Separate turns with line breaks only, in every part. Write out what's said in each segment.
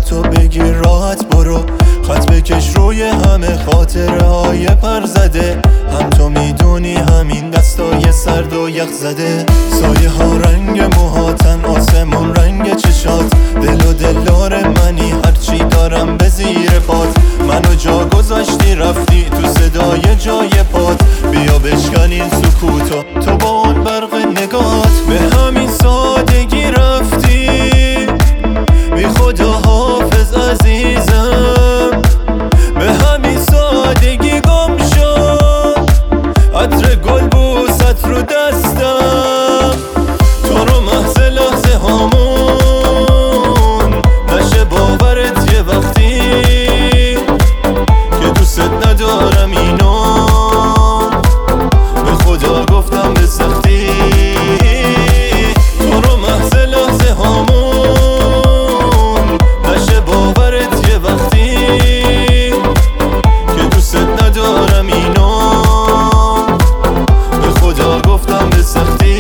راتو بگیر راحت برو، خط بکش روی همه خاطره های پر زده. هم تو میدونی همین دستای سرد و یخ زده. سایه ها رنگ موهاتن، آسمون رنگ چشات. دل و دلار منی، هرچی دارم به زیر پات. منو جا گذاشتی رفتی تو صدای جای پات. بیا بشکن این سکوتو تو با اون برق نگات. به همین سادگی رفتی، بی خدا حافظ عزیزم. به همین سادگی گم شد عطر گل بوست رو دستم. تو رو محض لحظه هامون نشه باورت یه وقتی که دوست ندارم اینو. به خدا گفتم به سختی. تو رو محض لحظه هامون نشه باورت یه وقتی که دوست ندارم اینو. به خدا گفتم به سختی.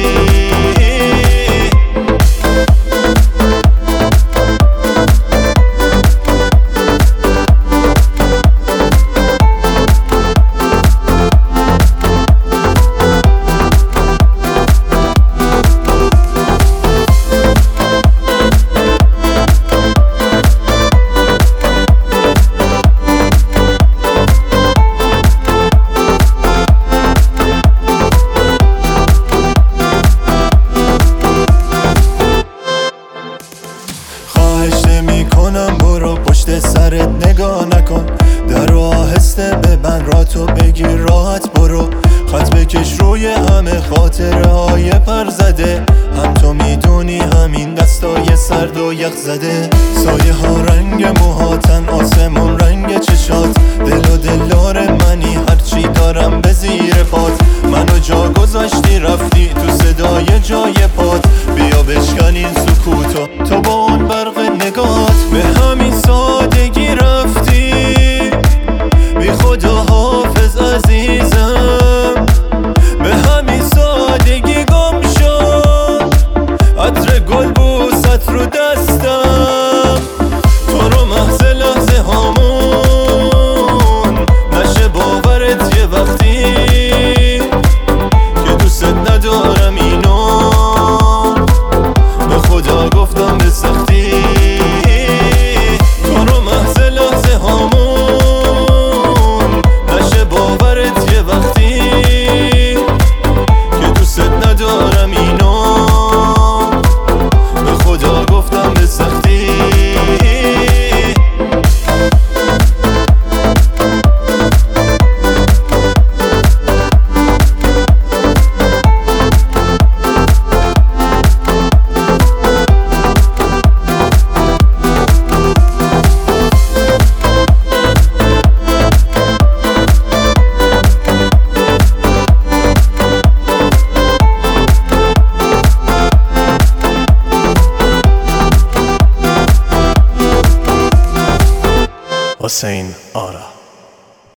میکنم برو پشت سرت نگاه نکن. در رو آهسته ببند راتو بگیر راحت برو. خط بکش روی همه خاطره های پر زده. هم تو میدونی همین دستای سرد و یخ زده. سایه ها رنگ موهاتن، آسمون رنگ چشات. دل و دلار منی، هرچی دارم به زیر پات. منو جا گذاشتی رفتی تو صدای جای پات. بیا بشکن این سکوتو تو با اون برق نگات. به همین سادگی رفتی، بی خدا حافظ عزیزم. به همین سادگی گم شد عطر گل بوست رو دستم. تو رو محض لحظه هامون نشه باورت یه وقتی که دوست ندارم اینو. به خدا گفتم به سختی. تو رو محض لحظه هامون نشه باورت یه وقتی که دوست ندارم اینو. به خدا گفتم به سختی.
Hussein